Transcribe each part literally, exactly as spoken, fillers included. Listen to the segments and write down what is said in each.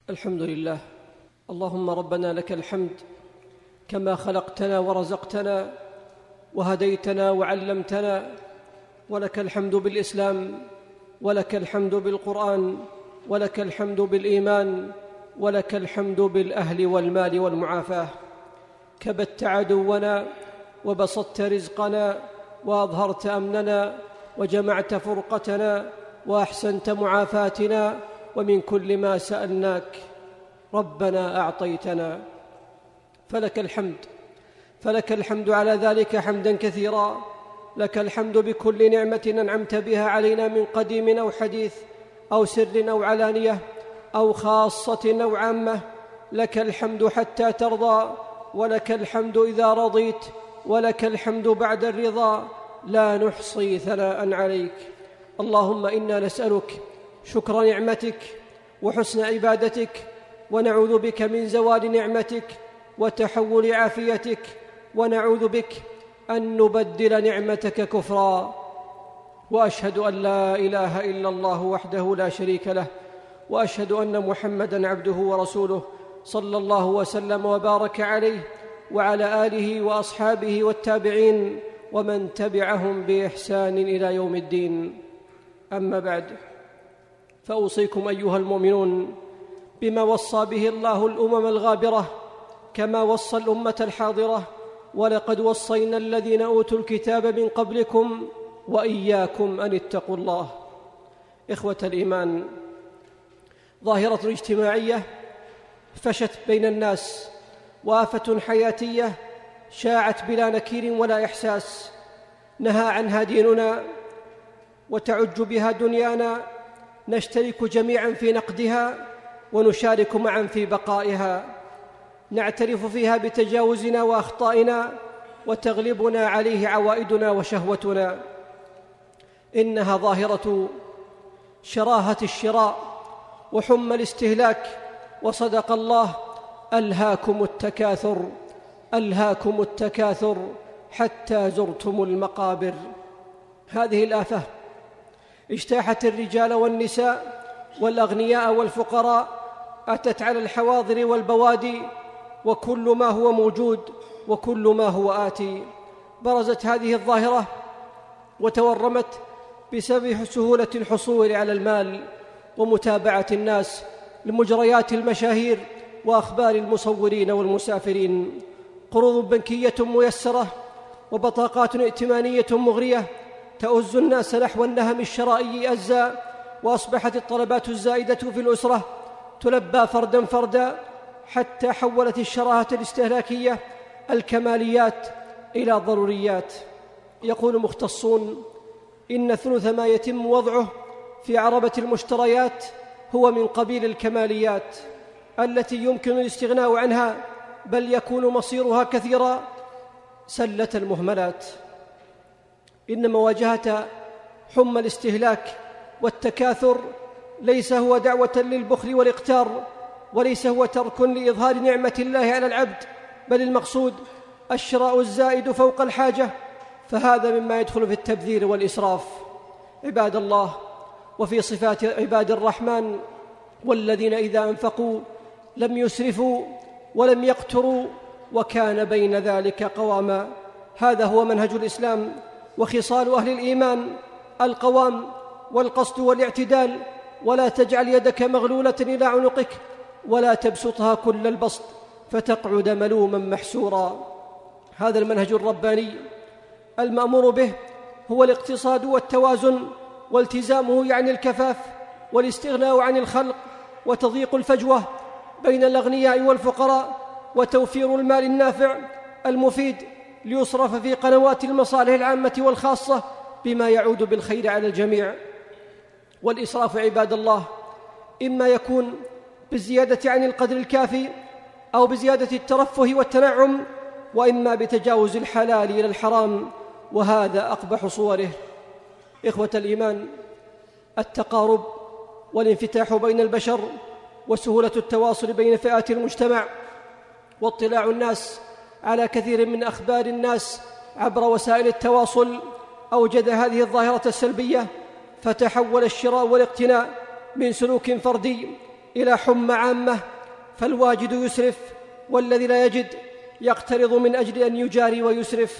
الحمد لله. اللهم ربنا لك الحمد كما خلقتنا ورزقتنا وهديتنا وعلمتنا، ولك الحمد بالإسلام، ولك الحمد بالقرآن، ولك الحمد بالإيمان، ولك الحمد بالأهل والمال والمعافاة. كبت عدونا وبسطت رزقنا وأظهرت أمننا وجمعت فرقتنا وأحسنت معافاتنا، ومن كل ما سألناك ربنا أعطيتنا، فلك الحمد فلك الحمد على ذلك حمدا كثيرا. لك الحمد بكل نعمة أنعمت بها علينا من قديم أو حديث أو سر أو علانية أو خاصة أو عامة. لك الحمد حتى ترضى، ولك الحمد إذا رضيت، ولك الحمد بعد الرضا، لا نحصي ثناء عليك. اللهم إنا نسألك شكر نعمتك وحسن عبادتك، ونعوذ بك من زوال نعمتك وتحول عافيتك، ونعوذ بك أن نبدل نعمتك كفرا. وأشهد أن لا إله إلا الله وحده لا شريك له، وأشهد أن محمدًا عبده ورسوله، صلى الله وسلم وبارك عليه وعلى آله وأصحابه والتابعين ومن تبعهم بإحسان إلى يوم الدين. أما بعد، فأوصيكم أيها المؤمنون بما وصى به الله الأمم الغابرة كما وصى الأمة الحاضرة: ولقد وصينا الذين أوتوا الكتاب من قبلكم وإياكم أن اتقوا الله. إخوة الإيمان، ظاهرة اجتماعية فشت بين الناس، وآفة حياتية شاعت بلا نكير ولا إحساس، نهى عنها ديننا وتعج بها دنيانا، نشترك جميعا في نقدها ونشارك معا في بقائها، نعترف فيها بتجاوزنا وأخطائنا، وتغلبنا عليه عوائدنا وشهوتنا. إنها ظاهرة شراهة الشراء وحمى الاستهلاك، وصدق الله: ألهاكم التكاثر ألهاكم التكاثر حتى زرتم المقابر. هذه الآفة اجتاحت الرجال والنساء والأغنياء والفقراء، أتت على الحواضر والبوادي، وكل ما هو موجود وكل ما هو آتي. برزت هذه الظاهرة وتورمت بسبب سهولة الحصول على المال ومتابعة الناس لمجريات المشاهير وأخبار المصورين والمسافرين. قروض بنكية ميسرة وبطاقات ائتمانية مغرية تؤز الناس نحو النهم الشرائي أزا، وأصبحت الطلبات الزائدة في الأسرة تلبى فردا فردا، حتى حولت الشراهة الاستهلاكية الكماليات إلى ضروريات. يقول مختصون: إن ثلث ما يتم وضعه في عربة المشتريات هو من قبيل الكماليات التي يمكن الاستغناء عنها، بل يكون مصيرها كثيرا سلة المهملات. إن مواجهة حمى الاستهلاك والتكاثر ليس هو دعوة للبخل والإقتار، وليس هو ترك لإظهار نعمة الله على العبد، بل المقصود الشراء الزائد فوق الحاجة، فهذا مما يدخل في التبذير والإسراف. عباد الله، وفي صفات عباد الرحمن: والذين إذا أنفقوا لم يسرفوا ولم يقتروا وكان بين ذلك قواما. هذا هو منهج الإسلام وخصال أهل الإيمان: القوام والقصد والاعتدال. ولا تجعل يدك مغلولة إلى عنقك ولا تبسطها كل البسط فتقعد ملوما محسورا. هذا المنهج الرباني المأمور به هو الاقتصاد والتوازن، والتزامه يعني الكفاف والاستغناء عن الخلق، وتضييق الفجوة بين الأغنياء والفقراء، وتوفير المال النافع المفيد ليصرف في قنوات المصالح العامة والخاصة بما يعود بالخير على الجميع. والإسراف عباد الله إما يكون بالزيادة عن القدر الكافي أو بزيادة الترفه والتنعم، وإما بتجاوز الحلال إلى الحرام، وهذا أقبح صوره. إخوة الإيمان، التقارب والانفتاح بين البشر وسهولة التواصل بين فئات المجتمع واطلاع الناس على كثير من أخبار الناس عبر وسائل التواصل أوجد هذه الظاهرة السلبية، فتحول الشراء والاقتناء من سلوك فردي إلى حمى عامة، فالواجد يسرف والذي لا يجد يقترض من أجل أن يجاري ويسرف.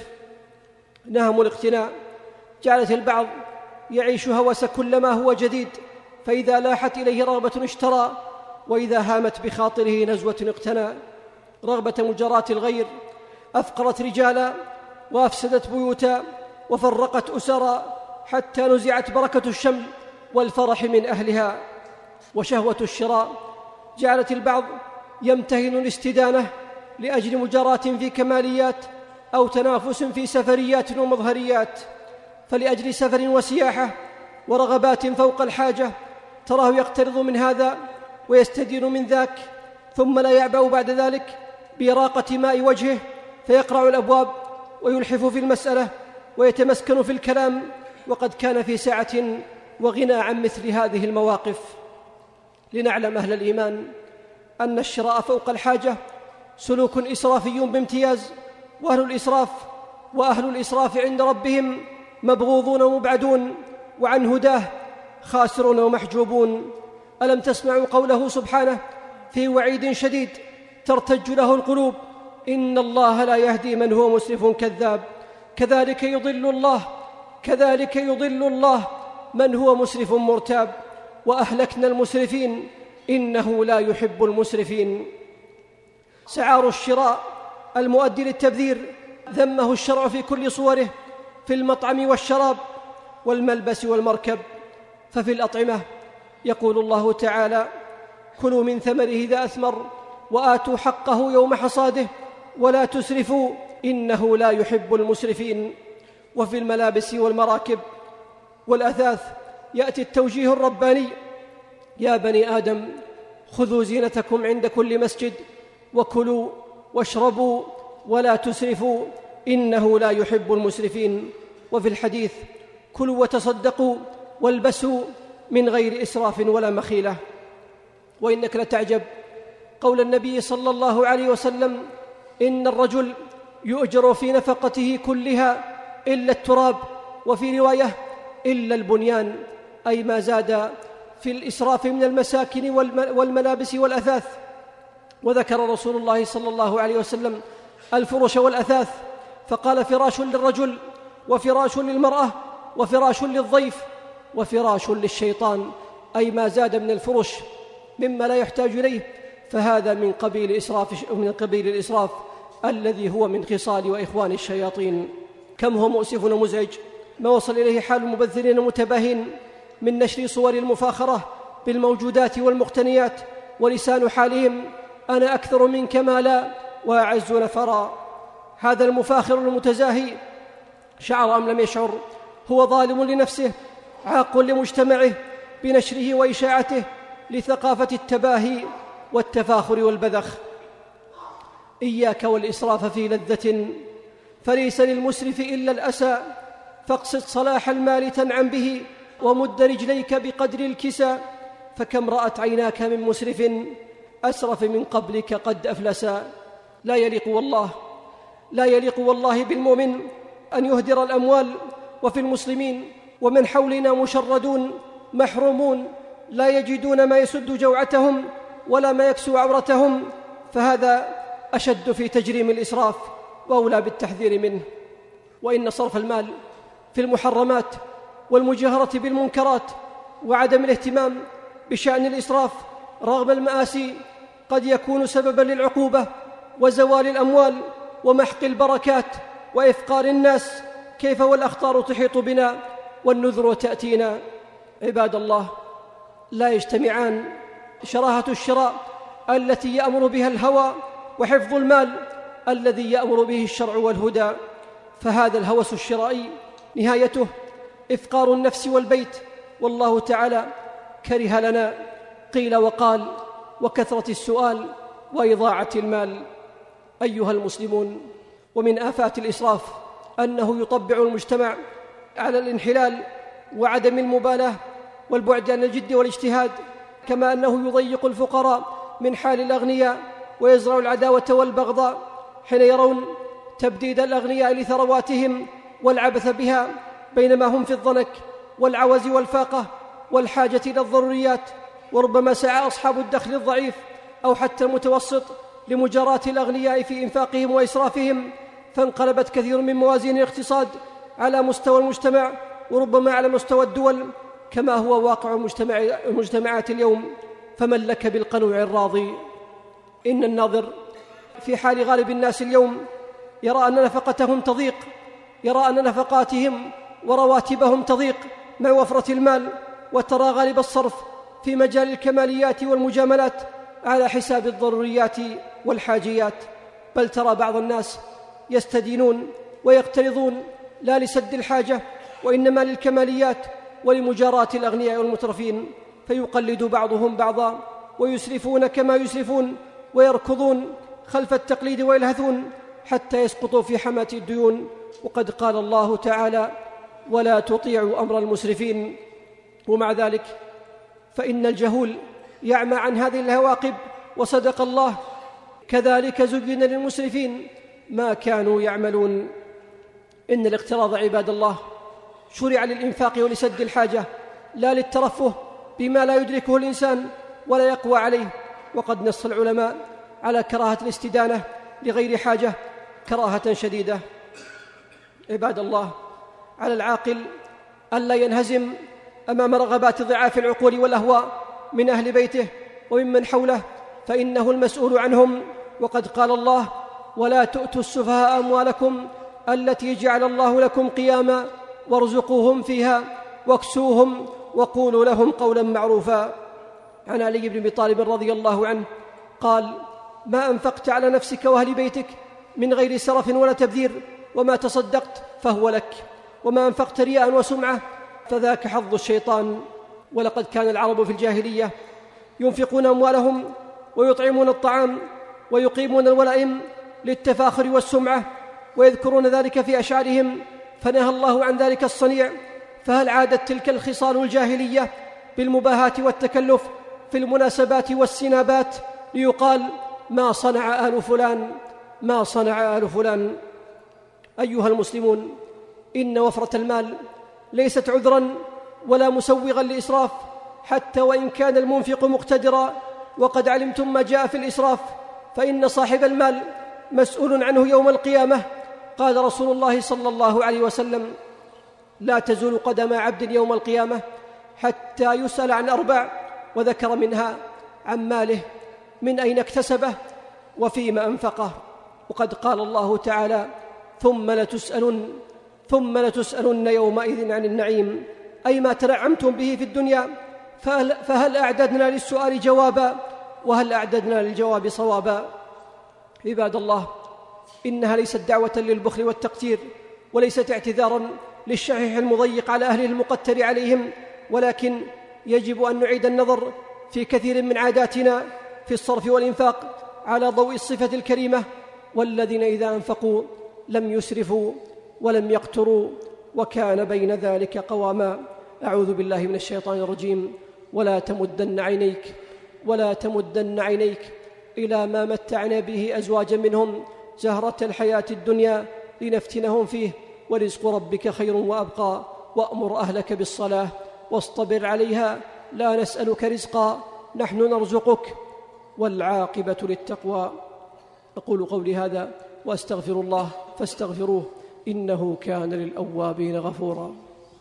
نهم الاقتناء جعلت البعض يعيش هوس كل ما هو جديد، فإذا لاحت إليه رغبة اشترى، وإذا هامت بخاطره نزوة اقتنى. رغبة مجاراة الغير أفقرت رجالا وأفسدت بيوتا وفرقت أسرا، حتى نزعت بركة الشمل والفرح من أهلها. وشهوة الشراء جعلت البعض يمتهن الاستدانة لأجل مجاراة في كماليات أو تنافس في سفريات ومظهريات، فلأجل سفر وسياحة ورغبات فوق الحاجة تراه يقترض من هذا ويستدين من ذاك، ثم لا يعبأ بعد ذلك بإراقة ماء وجهه، فيقرع الأبواب ويلحف في المسألة ويتمسكن في الكلام، وقد كان في سعة وغنى عن مثل هذه المواقف. لنعلم أهل الإيمان أن الشراء فوق الحاجة سلوك إسرافي بامتياز، وأهل الإسراف وأهل الإسراف عند ربهم مبغوضون ومبعدون، وعن هداه خاسرون ومحجوبون. ألم تسمعوا قوله سبحانه في وعيد شديد ترتج له القلوب: إن الله لا يهدي من هو مسرف كذاب، كذلك يضل الله كذلك يضل الله من هو مسرف مرتاب، وأهلكنا المسرفين إنه لا يحب المسرفين. سعار الشراء المؤدي للتبذير ذمه الشرع في كل صوره، في المطعم والشراب والملبس والمركب. ففي الأطعمة يقول الله تعالى: كلوا من ثمره إذا أثمر وآتوا حقه يوم حصاده ولا تسرفوا إنه لا يحب المسرفين. وفي الملابس والمراكب والأثاث يأتي التوجيه الرباني: يا بني آدم خذوا زينتكم عند كل مسجد وكلوا واشربوا ولا تسرفوا إنه لا يحب المسرفين. وفي الحديث: كلوا وتصدقوا والبسوا من غير إسراف ولا مخيلة. وإنك لتعجب قول النبي صلى الله عليه وسلم: إن الرجل يؤجر في نفقته كلها إلا التراب، وفي رواية إلا البنيان، أي ما زاد في الإسراف من المساكن والملابس والأثاث. وذكر رسول الله صلى الله عليه وسلم الفرش والأثاث، فقال: فراش للرجل وفراش للمرأة وفراش للضيف وفراش للشيطان، أي ما زاد من الفرش مما لا يحتاج إليه، فهذا من قبيل إسراف من قبيل الإسراف الذي هو من خصال وإخوان الشياطين. كم هو مؤسف ومزعج ما وصل إليه حال المبذرين المتباهين من نشر صور المفاخرة بالموجودات والمقتنيات، ولسان حالهم: أنا أكثر منك مالا وأعز نفرا. هذا المفاخر المتزاهي شعر أم لم يشعر هو ظالم لنفسه عاق لمجتمعه بنشره وإشاعته لثقافة التباهي والتفاخر والبذخ. إياك والإسراف في لذة، فليس للمسرف إلا الأسى، فاقصد صلاح المال تنعم به ومد رجليك بقدر الكسى، فكم رأت عيناك من مسرف أسرف من قبلك قد أفلسا. لا يليق والله لا يليق والله بالمؤمن أن يهدر الأموال، وفي المسلمين ومن حولنا مشردون محرومون لا يجدون ما يسد جوعتهم ولا ما يكسو عورتهم، فهذا أشد في تجريم الإسراف وأولى بالتحذير منه. وإن صرف المال في المحرمات والمجاهرة بالمنكرات وعدم الاهتمام بشأن الإسراف رغم المآسي قد يكون سببا للعقوبة وزوال الأموال ومحق البركات وإفقار الناس، كيف والأخطار تحيط بنا والنذر تأتينا. عباد الله، لا يجتمعان شراهة الشراء التي يأمر بها الهوى وحفظ المال الذي يأمر به الشرع والهدى، فهذا الهوس الشرائي نهايته إفقار النفس والبيت، والله تعالى كره لنا قيل وقال وكثرة السؤال وإضاعة المال. أيها المسلمون، ومن آفات الإسراف أنه يطبع المجتمع على الانحلال وعدم المبالاة والبعد عن الجد والاجتهاد، كما أنه يضيق الفقراء من حال الأغنياء ويزرع العداوة والبغضاء حين يرون تبديد الأغنياء لثرواتهم والعبث بها، بينما هم في الضنك والعوز والفاقة والحاجة إلى الضروريات وربما سعى أصحاب الدخل الضعيف أو حتى المتوسط لمجاراة الأغنياء في إنفاقهم وإسرافهم، فانقلبت كثير من موازين الاقتصاد على مستوى المجتمع وربما على مستوى الدول، كما هو واقع المجتمعات اليوم. فمن لك بالقنوع الراضي؟ إن الناظر في حال غالب الناس اليوم يرى أن نفقتهم تضيق، يرى أن نفقاتهم ورواتبهم تضيق مع وفرة المال، وترى غالب الصرف في مجال الكماليات والمجاملات على حساب الضروريات والحاجيات. بل ترى بعض الناس يستدينون ويقترضون لا لسد الحاجة وإنما للكماليات ولمجاراة الأغنياء والمترفين، فيقلد بعضهم بعضا ويسرفون كما يسرفون ويركضون خلف التقليد ويلهثون حتى يسقطوا في حماة الديون. وقد قال الله تعالى: ولا تطيعوا أمر المسرفين. ومع ذلك فإن الجهول يعمى عن هذه العواقب، وصدق الله: كذلك زين للمسرفين ما كانوا يعملون. إن الاقتراض عباد الله شرع للإنفاق ولسد الحاجة، لا للترفه بما لا يدركه الإنسان ولا يقوى عليه. وقد نص العلماء على كراهة الاستدانة لغير حاجة كراهة شديدة. عباد الله، على العاقل ألا ينهزم أمام رغبات ضعاف العقول والأهواء من أهل بيته وممن حوله، فإنه المسؤول عنهم. وقد قال الله: ولا تؤتوا السفهاء أموالكم التي جعل الله لكم قياما وارزقوهم فيها واكسوهم وقولوا لهم قولا معروفا. عن علي بن أبي طالب رضي الله عنه قال: ما أنفقت على نفسك وأهل بيتك من غير سرف ولا تبذير، وما تصدقت فهو لك، وما أنفقت رياء وسمعة فذاك حظ الشيطان. ولقد كان العرب في الجاهلية ينفقون أموالهم ويطعمون الطعام ويقيمون الولائم للتفاخر والسمعة، ويذكرون ذلك في أشعارهم، فنهى الله عن ذلك الصنيع. فهل عادت تلك الخصال الجاهلية بالمباهاة والتكلف في المناسبات والسنابات ليقال: ما صنع آل فلان، ما صنع آل فلان؟ أيها المسلمون، إن وفرة المال ليست عذرا ولا مسوغا لإسراف، حتى وإن كان المنفق مقتدرا. وقد علمتم ما جاء في الإسراف، فإن صاحب المال مسؤول عنه يوم القيامة. قال رسول الله صلى الله عليه وسلم: لا تزول قدم عبد يوم القيامة حتى يسأل عن أربع، وذكر منها عن ماله، من أين اكتسبه وفيما أنفقه. وقد قال الله تعالى: ثم لتسألن ثم لتسألن يومئذ عن النعيم، أي ما تنعمتم به في الدنيا. فهل, فهل أعددنا للسؤال جوابا، وهل أعددنا للجواب صوابا؟ عباد الله، إنها ليست دعوة للبخل والتقتير، وليست اعتذارا للشحيح المضيق على أهله المقتر عليهم، ولكن يجب أن نعيد النظر في كثير من عاداتنا في الصرف والإنفاق على ضوء الصفة الكريمة: والذين إذا أنفقوا لم يسرفوا ولم يقتروا وكان بين ذلك قواما. أعوذ بالله من الشيطان الرجيم. ولا تمدن عينيك ولا تمدن عينيك إلى ما متعنا به أزواجا منهم زهرة الحياة الدنيا لنفتنهم فيه، ورزق ربك خير وأبقى. وأمر أهلك بالصلاة واصطبر عليها، لا نسألك رزقا نحن نرزقك، والعاقبة للتقوى. أقول قولي هذا وأستغفر الله فاستغفروه إنه كان للأوابين غفورا.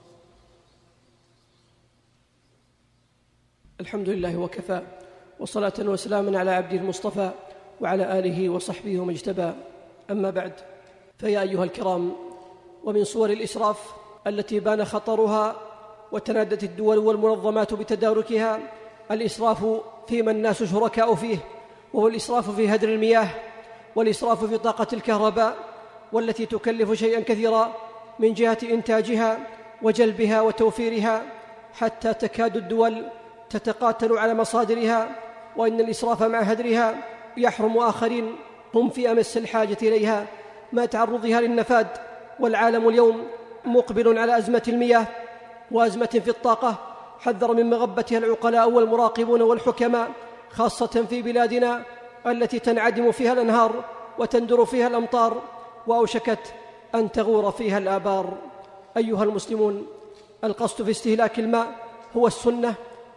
الحمد لله وكفى، وصلاة وسلاما على عبده المصطفى وعلى آله وصحبه ومن اجتبى. أما بعد، فيا أيها الكرام، ومن صور الإسراف التي بان خطرها وتنادت الدول والمنظمات بتداركها الإسراف فيما الناس شركاء فيه، وهو الإسراف في هدر المياه، والإسراف في طاقة الكهرباء، والتي تكلف شيئا كثيرا من جهة إنتاجها وجلبها وتوفيرها، حتى تكاد الدول تتقاتل على مصادرها. وإن الإسراف مع هدرها يحرم آخرين هم في أمس الحاجة إليها مع تعرضها للنفاد. والعالم اليوم مقبل على أزمة المياه وأزمة في الطاقة، حذر من مغبتها العقلاء والمراقبون والحكماء، خاصة في بلادنا التي تنعدم فيها الأنهار وتندر فيها الأمطار، وأوشكت أن تغور فيها الآبار. أيها المسلمون، القصد في استهلاك الماء هو السنة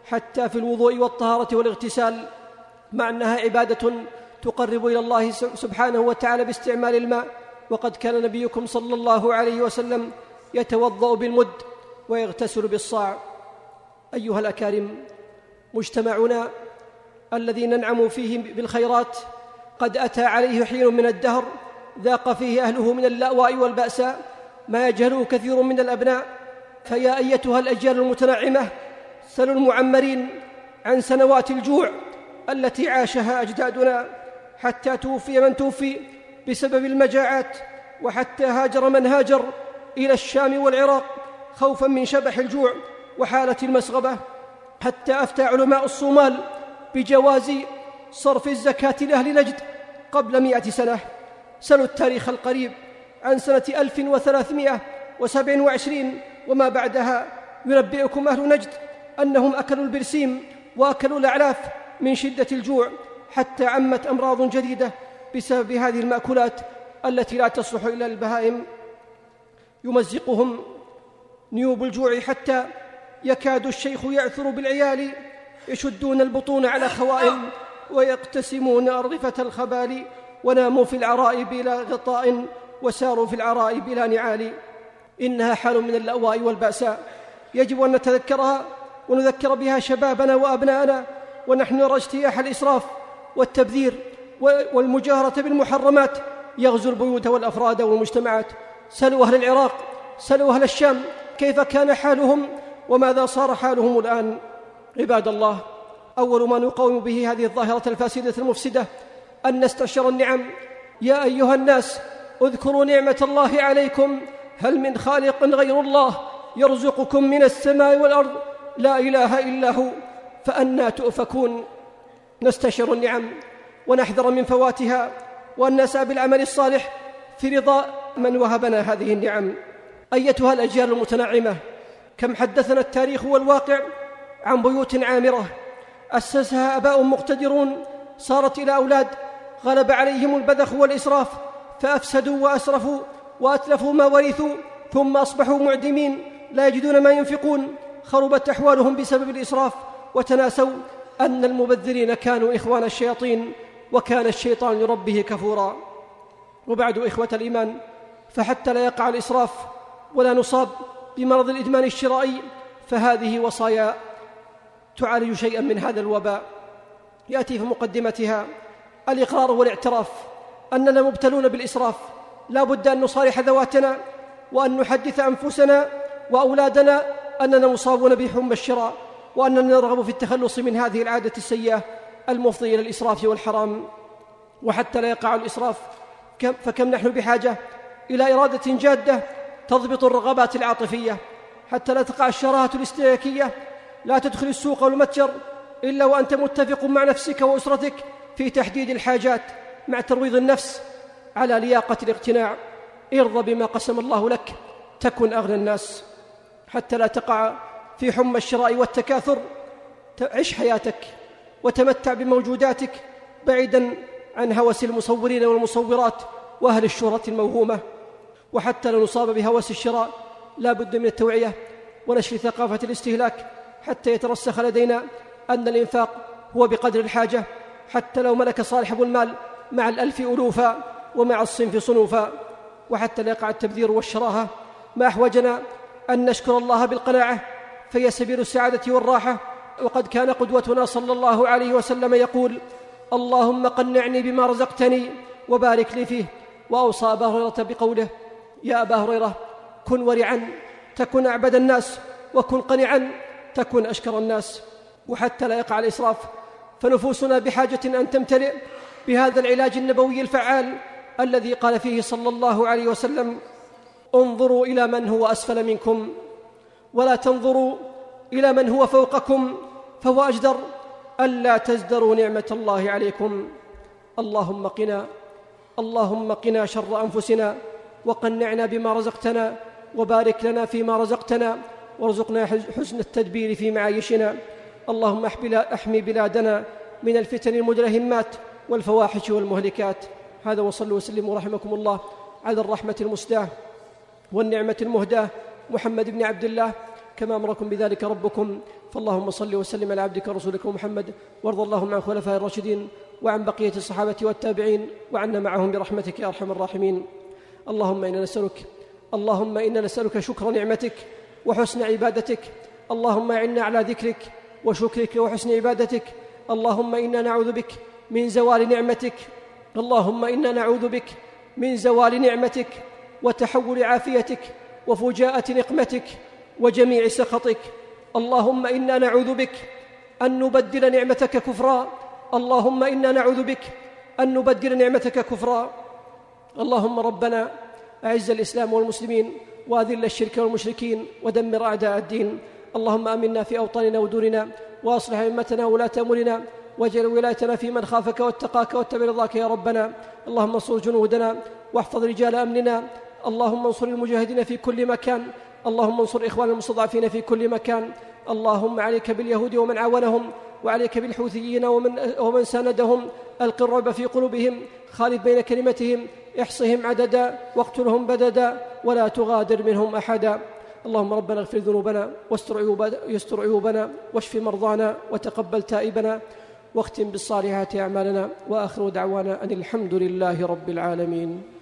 حتى في الوضوء والطهارة والاغتسال، مع أنها عبادة تقرب إلى الله سبحانه وتعالى باستعمال الماء. وقد كان نبيكم صلى الله عليه وسلم يتوضأ بالمد ويغتسل بالصاع. أيها الأكارم، مجتمعنا الذي ننعم فيه بالخيرات قد أتى عليه حين من الدهر ذاق فيه أهله من اللأواء والبأساء ما يجهله كثير من الأبناء. فيا أيتها الأجيال المتنعمة، سلوا المعمرين عن سنوات الجوع التي عاشها أجدادنا، حتى توفي من توفي بسبب المجاعات، وحتى هاجر من هاجر إلى الشام والعراق خوفا من شبح الجوع وحالة المسغبة، حتى أفتى علماء الصومال بجواز صرف الزكاة لأهل نجد قبل مئة سنة. سلوا التاريخ القريب عن سنة ألف وثلاثمائة وسبع وعشرين وما بعدها، ينبئكم أهل نجد أنهم أكلوا البرسيم وأكلوا الأعلاف من شدة الجوع، حتى عمت أمراض جديدة بسبب هذه المأكولات التي لا تصلح إلا للبهائم. يمزقهم نيوب الجوع حتى يكاد الشيخ يعثر بالعيال، يشدون البطون على خوائم ويقتسمون أرغفة الخبال، وناموا في العراء بلا غطاء وساروا في العراء بلا نعال. إنها حال من اللأواء والبأساء يجب أن نتذكرها ونذكر بها شبابنا وأبناءنا، ونحن نرى اجتياح الإسراف والتبذير والمجاهرة بالمحرمات يغزو البيوت والأفراد والمجتمعات. سلوا أهل العراق، سلوا أهل الشام كيف كان حالهم وماذا صار حالهم الآن. عباد الله، أول ما نقاوم به هذه الظاهرة الفاسدة المفسدة أن نستشعر النعم. يا أيها الناس، اذكروا نعمة الله عليكم، هل من خالق غير الله يرزقكم من السماء والأرض؟ لا إله إلا هو، فأنى تؤفكون. نستشعر النعم ونحذر من فواتها، وأن نسعى بالعمل الصالح في رضا من وهبنا هذه النعم. أيتها الأجيال المتنعمة، كم حدثنا التاريخ والواقع عن بيوت عامرة أسسها آباء مقتدرون، صارت إلى أولاد غلب عليهم البذخ والإسراف فأفسدوا وأسرفوا وأتلفوا ما ورثوا، ثم أصبحوا معدمين لا يجدون ما ينفقون. خربت أحوالهم بسبب الإسراف، وتناسوا أن المبذرين كانوا إخوان الشياطين، وكان الشيطان لربه كفورا. وبعد إخوة الإيمان، فحتى لا يقع الإسراف ولا نصاب بمرض الإدمان الشرائي، فهذه وصايا تعالج شيئا من هذا الوباء. يأتي في مقدمتها الإقرار والاعتراف أننا مبتلون بالإسراف. لا بد أن نصارح ذواتنا وأن نحدث أنفسنا وأولادنا أننا مصابون بحمى الشراء، وأننا نرغب في التخلص من هذه العادة السيئة المفضية إلى الإسراف والحرام. وحتى لا يقع الإسراف، فكم نحن بحاجة إلى إرادة جادة تضبط الرغبات العاطفية، حتى لا تقع الشراهة الاستهلاكية. لا تدخل السوق والمتجر إلا وأنت متفق مع نفسك وأسرتك في تحديد الحاجات، مع ترويض النفس على لياقة الاقتناع. ارضى بما قسم الله لك تكن أغنى الناس. حتى لا تقع في حمى الشراء والتكاثر، عش حياتك وتمتع بموجوداتك بعيدا عن هوس المصورين والمصورات وأهل الشهرة الموهومة. وحتى لا نصاب بهوس الشراء، لا بد من التوعية ونشر ثقافة الاستهلاك، حتى يترسخ لدينا أن الإنفاق هو بقدر الحاجة، حتى لو ملك صاحب المال مع الألف ألوفا ومع الصنف صنوفا. وحتى لا يقع التبذير والشراهة، ما أحوجنا أن نشكر الله بالقناعة، فهي سبيل السعادة والراحة. وقد كان قدوتنا صلى الله عليه وسلم يقول: اللهم قنعني بما رزقتني وبارك لي فيه. وأوصى أبا هريرة بقوله: يا أبا هريرة، كن ورعا تكن أعبد الناس، وكن قنعا تكن أشكر الناس. وحتى لا يقع الإسراف، فنفوسنا بحاجة أن تمتلئ بهذا العلاج النبوي الفعال الذي قال فيه صلى الله عليه وسلم: انظروا إلى من هو أسفل منكم ولا تنظروا إلى من هو فوقكم، فهو أجدر ألا تزدروا نعمة الله عليكم. اللهم قنا اللهم قنا شر أنفسنا، وقنعنا بما رزقتنا، وبارك لنا فيما رزقتنا، وارزقنا حسن التدبير في معايشنا. اللهم احمي بلادنا من الفتن المدلهمات والفواحش والمهلكات. هذا، وصلوا وسلموا رحمكم الله على الرحمة المسداة والنعمة المهداة محمد بن عبد الله، كما أمركم بذلك ربكم. فاللهم صل وسلم على عبدك ورسولك محمد، وارض اللهم عن خلفاء الراشدين وعن بقية الصحابة والتابعين وعنا معهم برحمتك يا أرحم الراحمين. اللهم إنا نسألك اللهم إنا نسألك شكر نعمتك وحسن عبادتك. اللهم أعنا على ذكرك وشكرك وحسن عبادتك. اللهم إنا نعوذ بك من زوال نعمتك اللهم إنا نعوذ بك من زوال نعمتك وتحول عافيتك وفجاءة نقمتك وجميع سخطك. اللهم إنا نعوذ بك أن نبدل نعمتك كفرا اللهم إنا نعوذ بك أن نبدل نعمتك كفرا. اللهم ربنا أعز الإسلام والمسلمين وأذل الشرك والمشركين ودمر أعداء الدين. اللهم آمنا في أوطاننا ودورنا وأصلح أئمتنا وولاة أمورنا واجعل ولايتنا في من خافك واتقاك واتبع رضاك يا ربنا. اللهم انصر جنودنا واحفظ رجال أمننا. اللهم انصر المجاهدين في كل مكان. اللهم انصر إخوان المستضعفين في كل مكان. اللهم عليك باليهود ومن عاونهم، وعليك بالحوثيين ومن, ومن ساندهم. ألق الرعب في قلوبهم، خالف بين كلمتهم، احصهم عددا واقتلهم بددا ولا تغادر منهم أحدا. اللهم ربنا اغفر ذنوبنا واستر عيوبنا واشف مرضانا وتقبل تائبنا واختم بالصالحات أعمالنا، وآخر دعوانا أن الحمد لله رب العالمين.